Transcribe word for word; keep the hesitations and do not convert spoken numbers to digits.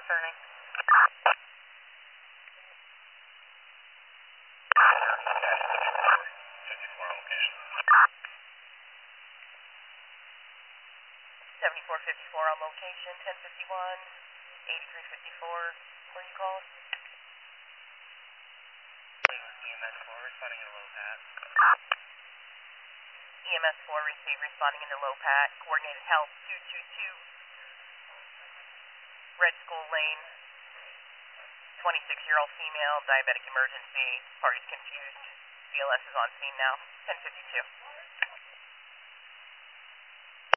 returning. fifty-four on location. seventy-four fifty-four on location, ten fifty-one, eighty-three fifty-four. Where you calling? E M S four responding in a low pat. E M S four receive responding into low pat. Coordinated health two two two. Red School Lane. twenty-six-year-old female, diabetic emergency. Party's confused. C L S is on scene now. ten fifty-two.